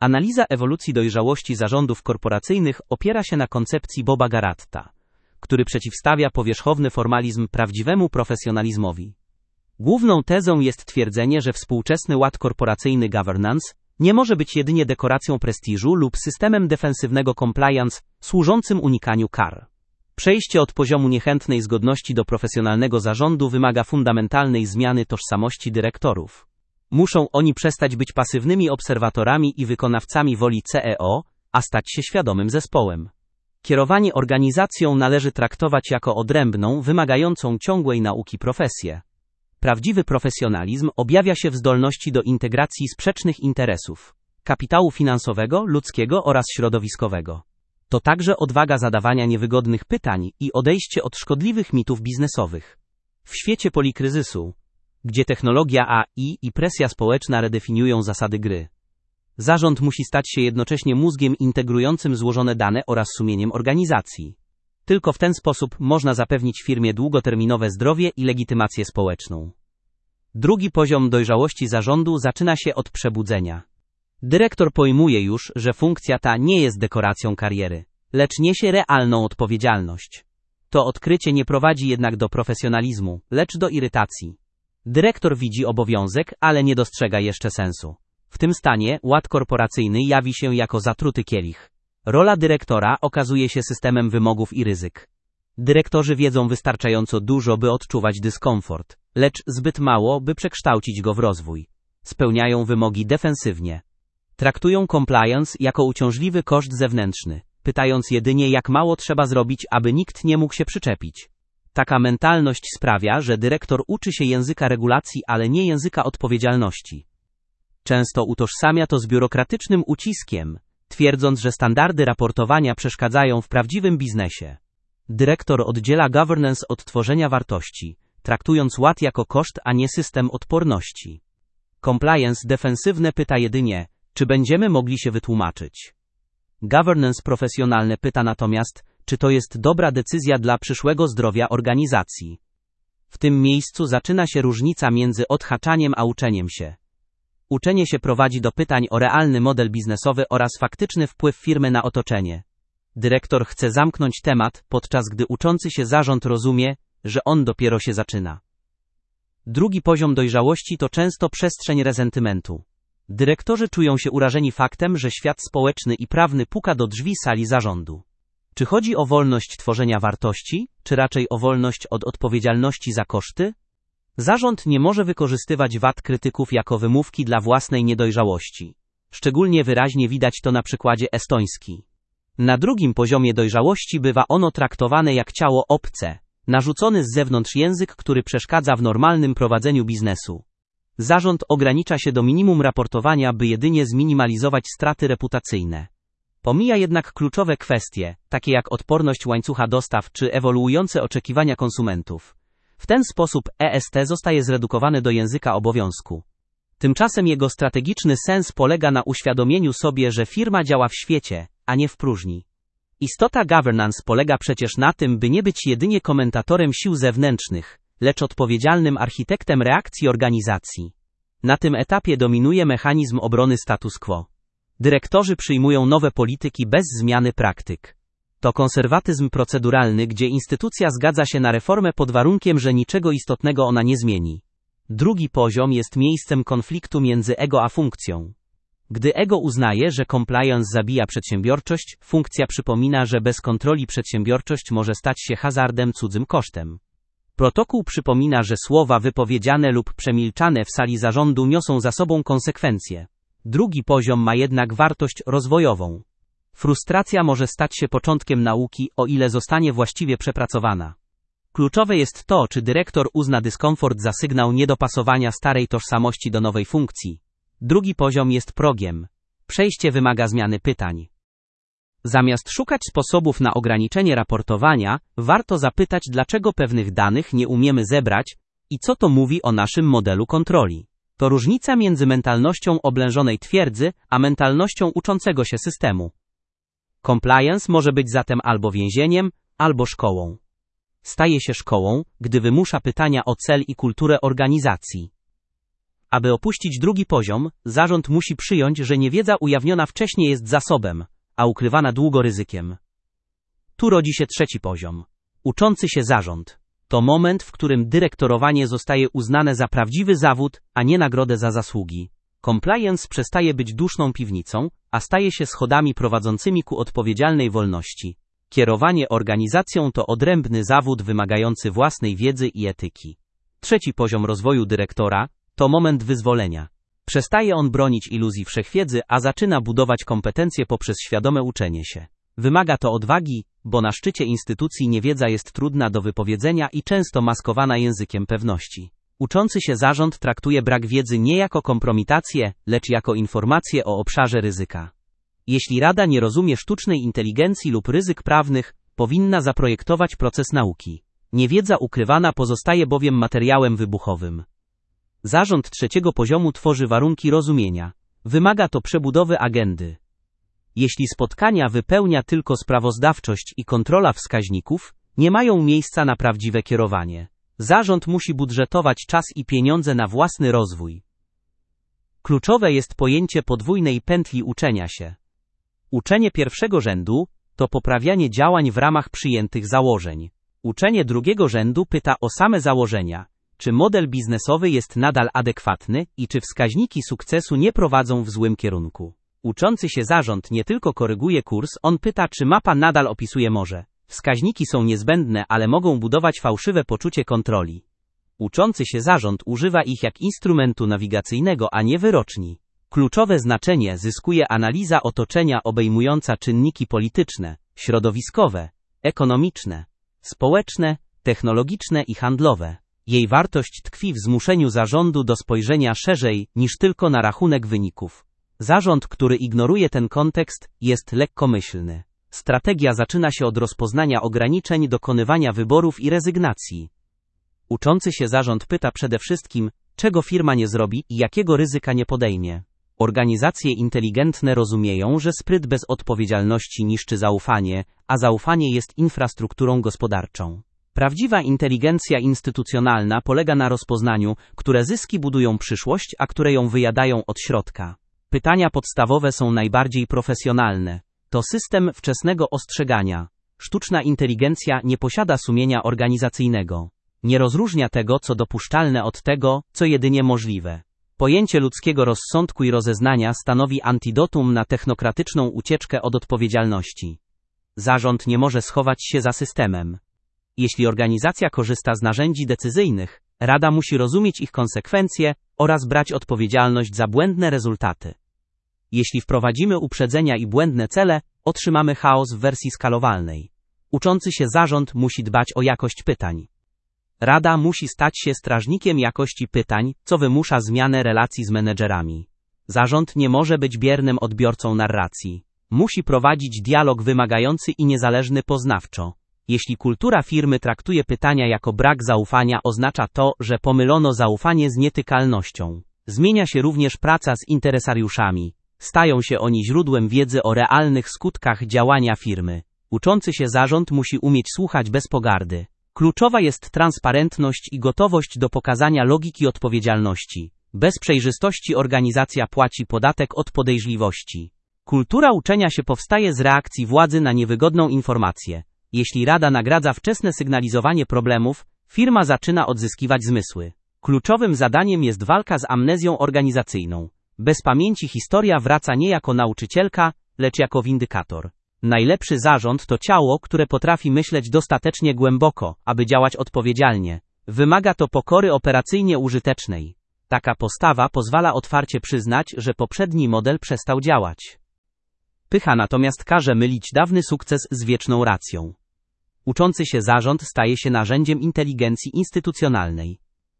Analiza ewolucji dojrzałości zarządów korporacyjnych opiera się na koncepcji Boba Garatta, który przeciwstawia powierzchowny formalizm prawdziwemu profesjonalizmowi. Główną tezą jest twierdzenie, że współczesny ład korporacyjny governance nie może być jedynie dekoracją prestiżu lub systemem defensywnego compliance służącym unikaniu kar. Przejście od poziomu niechętnej zgodności do profesjonalnego zarządu wymaga fundamentalnej zmiany tożsamości dyrektorów. Muszą oni przestać być pasywnymi obserwatorami i wykonawcami woli CEO, a stać się świadomym zespołem. Kierowanie organizacją należy traktować jako odrębną, wymagającą ciągłej nauki profesję. Prawdziwy profesjonalizm objawia się w zdolności do integracji sprzecznych interesów, kapitału finansowego, ludzkiego oraz środowiskowego. To także odwaga zadawania niewygodnych pytań i odejście od szkodliwych mitów biznesowych. W świecie polikryzysu, gdzie technologia AI i presja społeczna redefiniują zasady gry, zarząd musi stać się jednocześnie mózgiem integrującym złożone dane oraz sumieniem organizacji. Tylko w ten sposób można zapewnić firmie długoterminowe zdrowie i legitymację społeczną. Drugi poziom dojrzałości zarządu zaczyna się od przebudzenia. Dyrektor pojmuje już, że funkcja ta nie jest dekoracją kariery, lecz niesie realną odpowiedzialność. To odkrycie nie prowadzi jednak do profesjonalizmu, lecz do irytacji. Dyrektor widzi obowiązek, ale nie dostrzega jeszcze sensu. W tym stanie ład korporacyjny jawi się jako zatruty kielich. Rola dyrektora okazuje się systemem wymogów i ryzyk. Dyrektorzy wiedzą wystarczająco dużo, by odczuwać dyskomfort, lecz zbyt mało, by przekształcić go w rozwój. Spełniają wymogi defensywnie. Traktują compliance jako uciążliwy koszt zewnętrzny, pytając jedynie, jak mało trzeba zrobić, aby nikt nie mógł się przyczepić. Taka mentalność sprawia, że dyrektor uczy się języka regulacji, ale nie języka odpowiedzialności. Często utożsamia to z biurokratycznym uciskiem, twierdząc, że standardy raportowania przeszkadzają w prawdziwym biznesie. Dyrektor oddziela governance od tworzenia wartości, traktując ład jako koszt, a nie system odporności. Compliance defensywne pyta jedynie, czy będziemy mogli się wytłumaczyć. Governance profesjonalne pyta natomiast, czy to jest dobra decyzja dla przyszłego zdrowia organizacji. W tym miejscu zaczyna się różnica między odhaczaniem a uczeniem się. Uczenie się prowadzi do pytań o realny model biznesowy oraz faktyczny wpływ firmy na otoczenie. Dyrektor chce zamknąć temat, podczas gdy uczący się zarząd rozumie, że on dopiero się zaczyna. Drugi poziom dojrzałości to często przestrzeń resentymentu. Dyrektorzy czują się urażeni faktem, że świat społeczny i prawny puka do drzwi sali zarządu. Czy chodzi o wolność tworzenia wartości, czy raczej o wolność od odpowiedzialności za koszty? Zarząd nie może wykorzystywać wad krytyków jako wymówki dla własnej niedojrzałości. Szczególnie wyraźnie widać to na przykładzie estoński. Na drugim poziomie dojrzałości bywa ono traktowane jak ciało obce, narzucony z zewnątrz język, który przeszkadza w normalnym prowadzeniu biznesu. Zarząd ogranicza się do minimum raportowania, by jedynie zminimalizować straty reputacyjne. Pomija jednak kluczowe kwestie, takie jak odporność łańcucha dostaw czy ewoluujące oczekiwania konsumentów. W ten sposób EST zostaje zredukowany do języka obowiązku. Tymczasem jego strategiczny sens polega na uświadomieniu sobie, że firma działa w świecie, a nie w próżni. Istota governance polega przecież na tym, by nie być jedynie komentatorem sił zewnętrznych, lecz odpowiedzialnym architektem reakcji organizacji. Na tym etapie dominuje mechanizm obrony status quo. Dyrektorzy przyjmują nowe polityki bez zmiany praktyk. To konserwatyzm proceduralny, gdzie instytucja zgadza się na reformę pod warunkiem, że niczego istotnego ona nie zmieni. Drugi poziom jest miejscem konfliktu między ego a funkcją. Gdy ego uznaje, że compliance zabija przedsiębiorczość, funkcja przypomina, że bez kontroli przedsiębiorczość może stać się hazardem cudzym kosztem. Protokół przypomina, że słowa wypowiedziane lub przemilczane w sali zarządu niosą za sobą konsekwencje. Drugi poziom ma jednak wartość rozwojową. Frustracja może stać się początkiem nauki, o ile zostanie właściwie przepracowana. Kluczowe jest to, czy dyrektor uzna dyskomfort za sygnał niedopasowania starej tożsamości do nowej funkcji. Drugi poziom jest progiem. Przejście wymaga zmiany pytań. Zamiast szukać sposobów na ograniczenie raportowania, warto zapytać, dlaczego pewnych danych nie umiemy zebrać i co to mówi o naszym modelu kontroli. To różnica między mentalnością oblężonej twierdzy, a mentalnością uczącego się systemu. Compliance może być zatem albo więzieniem, albo szkołą. Staje się szkołą, gdy wymusza pytania o cel i kulturę organizacji. Aby opuścić drugi poziom, zarząd musi przyjąć, że niewiedza ujawniona wcześniej jest zasobem, a ukrywana długo ryzykiem. Tu rodzi się trzeci poziom. Uczący się zarząd. To moment, w którym dyrektorowanie zostaje uznane za prawdziwy zawód, a nie nagrodę za zasługi. Compliance przestaje być duszną piwnicą, a staje się schodami prowadzącymi ku odpowiedzialnej wolności. Kierowanie organizacją to odrębny zawód wymagający własnej wiedzy i etyki. Trzeci poziom rozwoju dyrektora to moment wyzwolenia. Przestaje on bronić iluzji wszechwiedzy, a zaczyna budować kompetencje poprzez świadome uczenie się. Wymaga to odwagi, bo na szczycie instytucji niewiedza jest trudna do wypowiedzenia i często maskowana językiem pewności. Uczący się zarząd traktuje brak wiedzy nie jako kompromitację, lecz jako informację o obszarze ryzyka. Jeśli Rada nie rozumie sztucznej inteligencji lub ryzyk prawnych, powinna zaprojektować proces nauki. Niewiedza ukrywana pozostaje bowiem materiałem wybuchowym. Zarząd trzeciego poziomu tworzy warunki rozumienia. Wymaga to przebudowy agendy. Jeśli spotkania wypełnia tylko sprawozdawczość i kontrola wskaźników, nie mają miejsca na prawdziwe kierowanie. Zarząd musi budżetować czas i pieniądze na własny rozwój. Kluczowe jest pojęcie podwójnej pętli uczenia się. Uczenie pierwszego rzędu to poprawianie działań w ramach przyjętych założeń. Uczenie drugiego rzędu pyta o same założenia, czy model biznesowy jest nadal adekwatny i czy wskaźniki sukcesu nie prowadzą w złym kierunku. Uczący się zarząd nie tylko koryguje kurs, on pyta, czy mapa nadal opisuje morze. Wskaźniki są niezbędne, ale mogą budować fałszywe poczucie kontroli. Uczący się zarząd używa ich jak instrumentu nawigacyjnego, a nie wyroczni. Kluczowe znaczenie zyskuje analiza otoczenia obejmująca czynniki polityczne, środowiskowe, ekonomiczne, społeczne, technologiczne i handlowe. Jej wartość tkwi w zmuszeniu zarządu do spojrzenia szerzej niż tylko na rachunek wyników. Zarząd, który ignoruje ten kontekst, jest lekkomyślny. Strategia zaczyna się od rozpoznania ograniczeń, dokonywania wyborów i rezygnacji. Uczący się zarząd pyta przede wszystkim, czego firma nie zrobi i jakiego ryzyka nie podejmie. Organizacje inteligentne rozumieją, że spryt bez odpowiedzialności niszczy zaufanie, a zaufanie jest infrastrukturą gospodarczą. Prawdziwa inteligencja instytucjonalna polega na rozpoznaniu, które zyski budują przyszłość, a które ją wyjadają od środka. Pytania podstawowe są najbardziej profesjonalne. To system wczesnego ostrzegania. Sztuczna inteligencja nie posiada sumienia organizacyjnego. Nie rozróżnia tego, co dopuszczalne od tego, co jedynie możliwe. Pojęcie ludzkiego rozsądku i rozeznania stanowi antidotum na technokratyczną ucieczkę od odpowiedzialności. Zarząd nie może schować się za systemem. Jeśli organizacja korzysta z narzędzi decyzyjnych, Rada musi rozumieć ich konsekwencje oraz brać odpowiedzialność za błędne rezultaty. Jeśli wprowadzimy uprzedzenia i błędne cele, otrzymamy chaos w wersji skalowalnej. Uczący się zarząd musi dbać o jakość pytań. Rada musi stać się strażnikiem jakości pytań, co wymusza zmianę relacji z menedżerami. Zarząd nie może być biernym odbiorcą narracji. Musi prowadzić dialog wymagający i niezależny poznawczo. Jeśli kultura firmy traktuje pytania jako brak zaufania, oznacza to, że pomylono zaufanie z nietykalnością. Zmienia się również praca z interesariuszami. Stają się oni źródłem wiedzy o realnych skutkach działania firmy. Uczący się zarząd musi umieć słuchać bez pogardy. Kluczowa jest transparentność i gotowość do pokazania logiki odpowiedzialności. Bez przejrzystości organizacja płaci podatek od podejrzliwości. Kultura uczenia się powstaje z reakcji władzy na niewygodną informację. Jeśli Rada nagradza wczesne sygnalizowanie problemów, firma zaczyna odzyskiwać zmysły. Kluczowym zadaniem jest walka z amnezją organizacyjną. Bez pamięci historia wraca nie jako nauczycielka, lecz jako windykator. Najlepszy zarząd to ciało, które potrafi myśleć dostatecznie głęboko, aby działać odpowiedzialnie. Wymaga to pokory operacyjnie użytecznej. Taka postawa pozwala otwarcie przyznać, że poprzedni model przestał działać. Pycha natomiast każe mylić dawny sukces z wieczną racją. Uczący się zarząd staje się narzędziem inteligencji instytucjonalnej.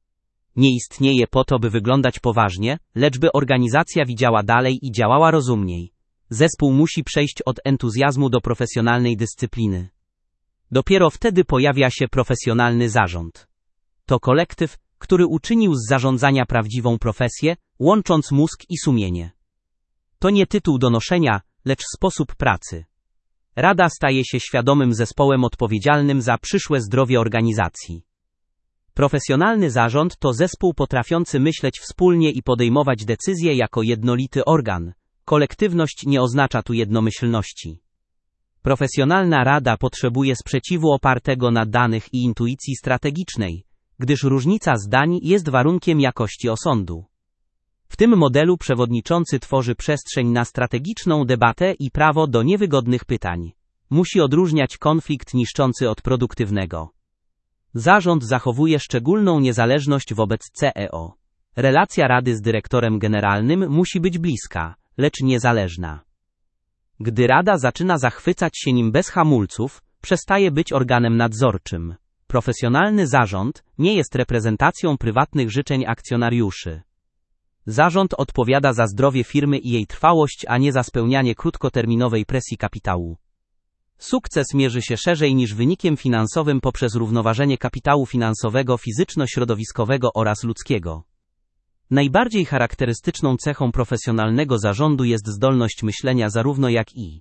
Nie istnieje po to, by wyglądać poważnie, lecz by organizacja widziała dalej i działała rozumniej. Zespół musi przejść od entuzjazmu do profesjonalnej dyscypliny. Dopiero wtedy pojawia się profesjonalny zarząd. To kolektyw, który uczynił z zarządzania prawdziwą profesję, łącząc mózg i sumienie. To nie tytuł do noszenia, lecz sposób pracy. Rada staje się świadomym zespołem odpowiedzialnym za przyszłe zdrowie organizacji. Profesjonalny zarząd to zespół potrafiący myśleć wspólnie i podejmować decyzje jako jednolity organ. Kolektywność nie oznacza tu jednomyślności. Profesjonalna rada potrzebuje sprzeciwu opartego na danych i intuicji strategicznej, gdyż różnica zdań jest warunkiem jakości osądu. W tym modelu przewodniczący tworzy przestrzeń na strategiczną debatę i prawo do niewygodnych pytań. Musi odróżniać konflikt niszczący od produktywnego. Zarząd zachowuje szczególną niezależność wobec CEO. Relacja rady z dyrektorem generalnym musi być bliska, lecz niezależna. Gdy rada zaczyna zachwycać się nim bez hamulców, przestaje być organem nadzorczym. Profesjonalny zarząd nie jest reprezentacją prywatnych życzeń akcjonariuszy. Zarząd odpowiada za zdrowie firmy i jej trwałość, a nie za spełnianie krótkoterminowej presji kapitału. Sukces mierzy się szerzej niż wynikiem finansowym poprzez równoważenie kapitału finansowego, fizyczno-środowiskowego oraz ludzkiego. Najbardziej charakterystyczną cechą profesjonalnego zarządu jest zdolność myślenia zarówno jak i.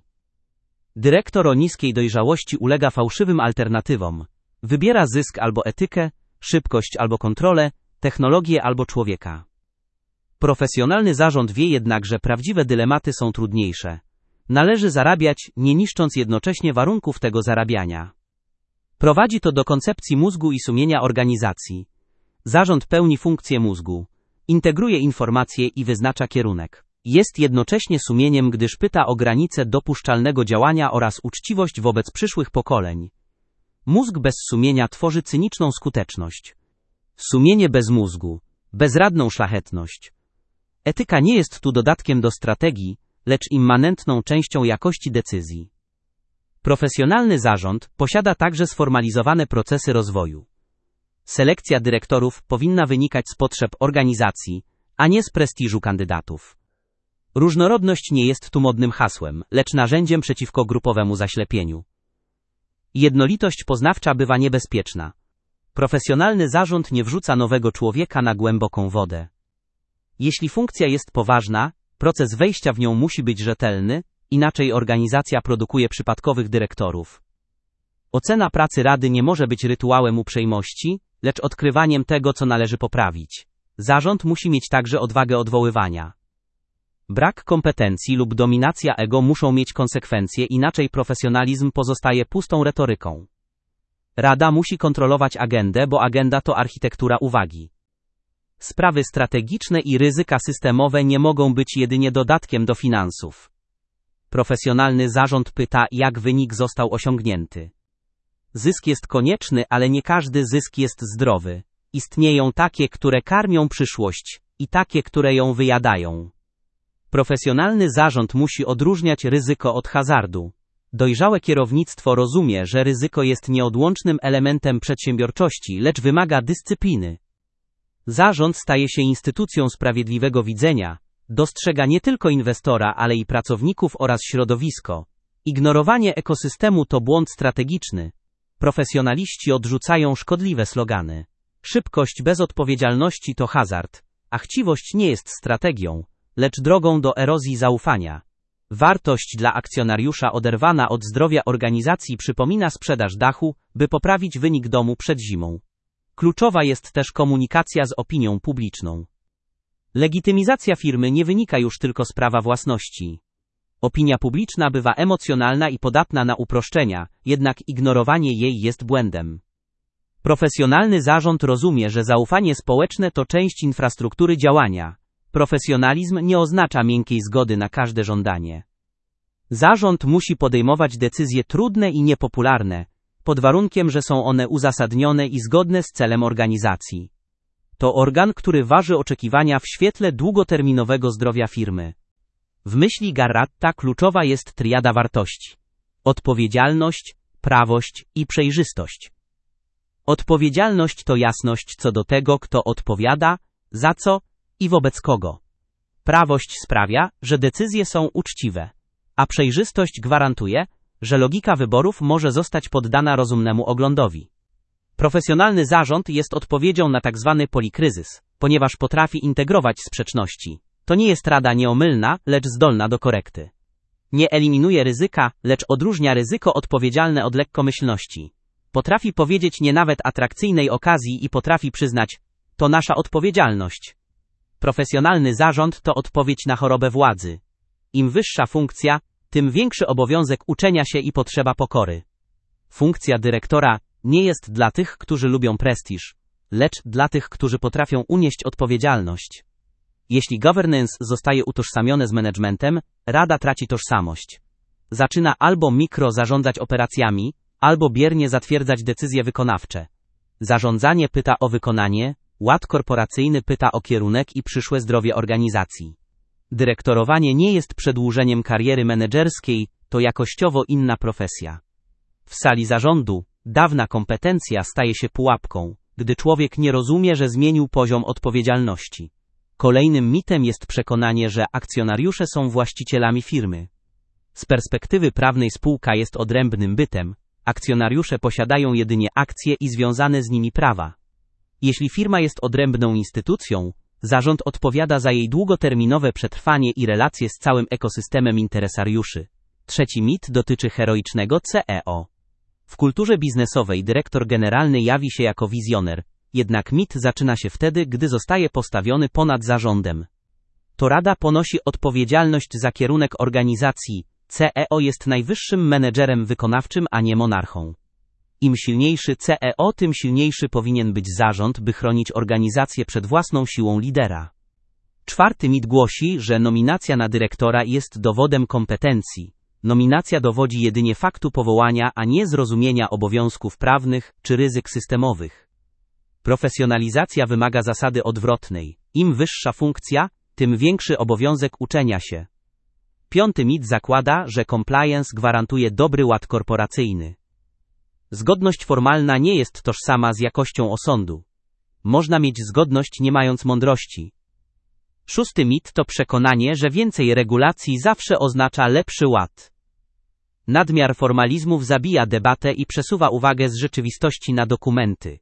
Dyrektor o niskiej dojrzałości ulega fałszywym alternatywom. Wybiera zysk albo etykę, szybkość albo kontrolę, technologię albo człowieka. Profesjonalny zarząd wie jednak, że prawdziwe dylematy są trudniejsze. Należy zarabiać, nie niszcząc jednocześnie warunków tego zarabiania. Prowadzi to do koncepcji mózgu i sumienia organizacji. Zarząd pełni funkcję mózgu. Integruje informacje i wyznacza kierunek. Jest jednocześnie sumieniem, gdyż pyta o granice dopuszczalnego działania oraz uczciwość wobec przyszłych pokoleń. Mózg bez sumienia tworzy cyniczną skuteczność. Sumienie bez mózgu, bezradną szlachetność. Etyka nie jest tu dodatkiem do strategii, lecz immanentną częścią jakości decyzji. Profesjonalny zarząd posiada także sformalizowane procesy rozwoju. Selekcja dyrektorów powinna wynikać z potrzeb organizacji, a nie z prestiżu kandydatów. Różnorodność nie jest tu modnym hasłem, lecz narzędziem przeciwko grupowemu zaślepieniu. Jednolitość poznawcza bywa niebezpieczna. Profesjonalny zarząd nie wrzuca nowego człowieka na głęboką wodę. Jeśli funkcja jest poważna, proces wejścia w nią musi być rzetelny, inaczej organizacja produkuje przypadkowych dyrektorów. Ocena pracy rady nie może być rytuałem uprzejmości, lecz odkrywaniem tego, co należy poprawić. Zarząd musi mieć także odwagę odwoływania. Brak kompetencji lub dominacja ego muszą mieć konsekwencje, inaczej profesjonalizm pozostaje pustą retoryką. Rada musi kontrolować agendę, bo agenda to architektura uwagi. Sprawy strategiczne i ryzyka systemowe nie mogą być jedynie dodatkiem do finansów. Profesjonalny zarząd pyta, jak wynik został osiągnięty. Zysk jest konieczny, ale nie każdy zysk jest zdrowy. Istnieją takie, które karmią przyszłość, i takie, które ją wyjadają. Profesjonalny zarząd musi odróżniać ryzyko od hazardu. Dojrzałe kierownictwo rozumie, że ryzyko jest nieodłącznym elementem przedsiębiorczości, lecz wymaga dyscypliny. Zarząd staje się instytucją sprawiedliwego widzenia, dostrzega nie tylko inwestora, ale i pracowników oraz środowisko. Ignorowanie ekosystemu to błąd strategiczny. Profesjonaliści odrzucają szkodliwe slogany. Szybkość bez odpowiedzialności to hazard, a chciwość nie jest strategią, lecz drogą do erozji zaufania. Wartość dla akcjonariusza oderwana od zdrowia organizacji przypomina sprzedaż dachu, by poprawić wynik domu przed zimą. Kluczowa jest też komunikacja z opinią publiczną. Legitymizacja firmy nie wynika już tylko z prawa własności. Opinia publiczna bywa emocjonalna i podatna na uproszczenia, jednak ignorowanie jej jest błędem. Profesjonalny zarząd rozumie, że zaufanie społeczne to część infrastruktury działania. Profesjonalizm nie oznacza miękkiej zgody na każde żądanie. Zarząd musi podejmować decyzje trudne i niepopularne, pod warunkiem, że są one uzasadnione i zgodne z celem organizacji. To organ, który waży oczekiwania w świetle długoterminowego zdrowia firmy. W myśli Garatta kluczowa jest triada wartości: odpowiedzialność, prawość i przejrzystość. Odpowiedzialność to jasność co do tego, kto odpowiada, za co i wobec kogo. Prawość sprawia, że decyzje są uczciwe, a przejrzystość gwarantuje, że logika wyborów może zostać poddana rozumnemu oglądowi. Profesjonalny zarząd jest odpowiedzią na tzw. polikryzys, ponieważ potrafi integrować sprzeczności. To nie jest rada nieomylna, lecz zdolna do korekty. Nie eliminuje ryzyka, lecz odróżnia ryzyko odpowiedzialne od lekkomyślności. Potrafi powiedzieć nie nawet atrakcyjnej okazji i potrafi przyznać, to nasza odpowiedzialność. Profesjonalny zarząd to odpowiedź na chorobę władzy. Im wyższa funkcja, tym większy obowiązek uczenia się i potrzeba pokory. Funkcja dyrektora nie jest dla tych, którzy lubią prestiż, lecz dla tych, którzy potrafią unieść odpowiedzialność. Jeśli governance zostaje utożsamione z managementem, rada traci tożsamość. Zaczyna albo mikro zarządzać operacjami, albo biernie zatwierdzać decyzje wykonawcze. Zarządzanie pyta o wykonanie, ład korporacyjny pyta o kierunek i przyszłe zdrowie organizacji. Dyrektorowanie nie jest przedłużeniem kariery menedżerskiej, to jakościowo inna profesja. W sali zarządu dawna kompetencja staje się pułapką, gdy człowiek nie rozumie, że zmienił poziom odpowiedzialności. Kolejnym mitem jest przekonanie, że akcjonariusze są właścicielami firmy. Z perspektywy prawnej spółka jest odrębnym bytem, akcjonariusze posiadają jedynie akcje i związane z nimi prawa. Jeśli firma jest odrębną instytucją, zarząd odpowiada za jej długoterminowe przetrwanie i relacje z całym ekosystemem interesariuszy. Trzeci mit dotyczy heroicznego CEO. W kulturze biznesowej dyrektor generalny jawi się jako wizjoner, jednak mit zaczyna się wtedy, gdy zostaje postawiony ponad zarządem. To rada ponosi odpowiedzialność za kierunek organizacji, CEO jest najwyższym menedżerem wykonawczym, a nie monarchą. Im silniejszy CEO, tym silniejszy powinien być zarząd, by chronić organizację przed własną siłą lidera. Czwarty mit głosi, że nominacja na dyrektora jest dowodem kompetencji. Nominacja dowodzi jedynie faktu powołania, a nie zrozumienia obowiązków prawnych czy ryzyk systemowych. Profesjonalizacja wymaga zasady odwrotnej. Im wyższa funkcja, tym większy obowiązek uczenia się. Piąty mit zakłada, że compliance gwarantuje dobry ład korporacyjny. Zgodność formalna nie jest tożsama z jakością osądu. Można mieć zgodność nie mając mądrości. Szósty mit to przekonanie, że więcej regulacji zawsze oznacza lepszy ład. Nadmiar formalizmów zabija debatę i przesuwa uwagę z rzeczywistości na dokumenty.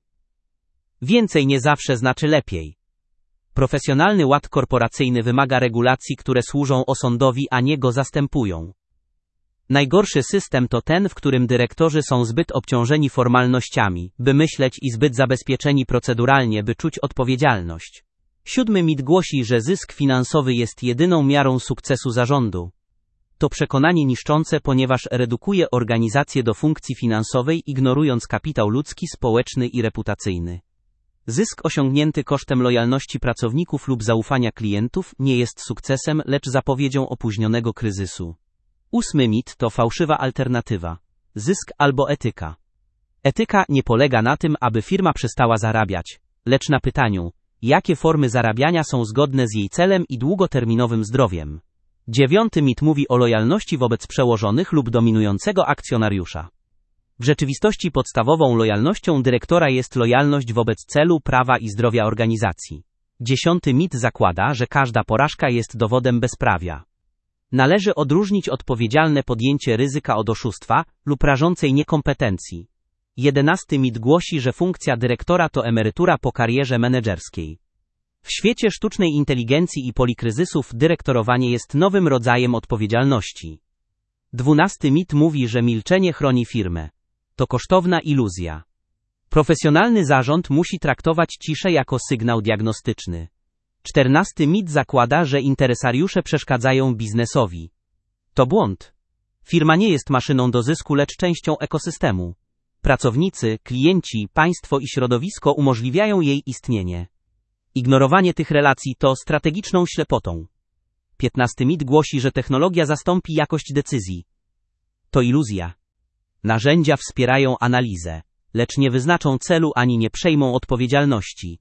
Więcej nie zawsze znaczy lepiej. Profesjonalny ład korporacyjny wymaga regulacji, które służą osądowi, a nie go zastępują. Najgorszy system to ten, w którym dyrektorzy są zbyt obciążeni formalnościami, by myśleć i zbyt zabezpieczeni proceduralnie, by czuć odpowiedzialność. Siódmy mit głosi, że zysk finansowy jest jedyną miarą sukcesu zarządu. To przekonanie niszczące, ponieważ redukuje organizację do funkcji finansowej, ignorując kapitał ludzki, społeczny i reputacyjny. Zysk osiągnięty kosztem lojalności pracowników lub zaufania klientów nie jest sukcesem, lecz zapowiedzią opóźnionego kryzysu. Ósmy mit to fałszywa alternatywa. Zysk albo etyka. Etyka nie polega na tym, aby firma przestała zarabiać, lecz na pytaniu, jakie formy zarabiania są zgodne z jej celem i długoterminowym zdrowiem. Dziewiąty mit mówi o lojalności wobec przełożonych lub dominującego akcjonariusza. W rzeczywistości podstawową lojalnością dyrektora jest lojalność wobec celu, prawa i zdrowia organizacji. Dziesiąty mit zakłada, że każda porażka jest dowodem bezprawia. Należy odróżnić odpowiedzialne podjęcie ryzyka od oszustwa lub rażącej niekompetencji. 11 mit głosi, że funkcja dyrektora to emerytura po karierze menedżerskiej. W świecie sztucznej inteligencji i polikryzysów dyrektorowanie jest nowym rodzajem odpowiedzialności. 12 mit mówi, że milczenie chroni firmę. To kosztowna iluzja. Profesjonalny zarząd musi traktować ciszę jako sygnał diagnostyczny. 14 mit zakłada, że interesariusze przeszkadzają biznesowi. To błąd. Firma nie jest maszyną do zysku, lecz częścią ekosystemu. Pracownicy, klienci, państwo i środowisko umożliwiają jej istnienie. Ignorowanie tych relacji to strategiczną ślepotą. 15 mit głosi, że technologia zastąpi jakość decyzji. To iluzja. Narzędzia wspierają analizę, lecz nie wyznaczą celu ani nie przejmą odpowiedzialności.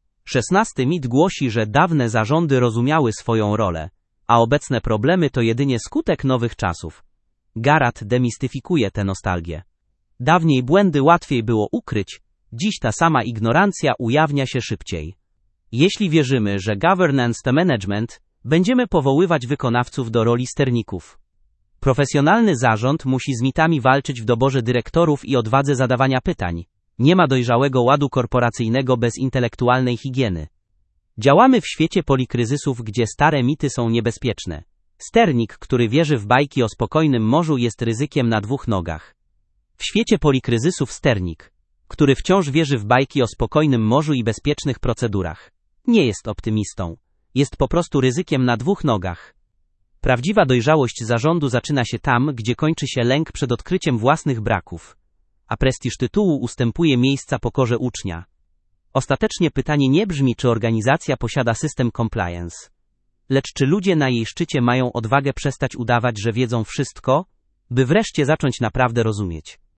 16 mit głosi, że dawne zarządy rozumiały swoją rolę, a obecne problemy to jedynie skutek nowych czasów. Garat demistyfikuje tę nostalgię. Dawniej błędy łatwiej było ukryć, dziś ta sama ignorancja ujawnia się szybciej. Jeśli wierzymy, że governance to management, będziemy powoływać wykonawców do roli sterników. Profesjonalny zarząd musi z mitami walczyć w doborze dyrektorów i odwadze zadawania pytań. Nie ma dojrzałego ładu korporacyjnego bez intelektualnej higieny. Działamy w świecie polikryzysów, gdzie stare mity są niebezpieczne. Sternik, który wierzy w bajki o spokojnym morzu, jest ryzykiem na dwóch nogach. W świecie polikryzysów sternik, który wciąż wierzy w bajki o spokojnym morzu i bezpiecznych procedurach, nie jest optymistą. Jest po prostu ryzykiem na dwóch nogach. Prawdziwa dojrzałość zarządu zaczyna się tam, gdzie kończy się lęk przed odkryciem własnych braków, a prestiż tytułu ustępuje miejsca pokorze ucznia. Ostatecznie pytanie nie brzmi, czy organizacja posiada system compliance, lecz czy ludzie na jej szczycie mają odwagę przestać udawać, że wiedzą wszystko, by wreszcie zacząć naprawdę rozumieć.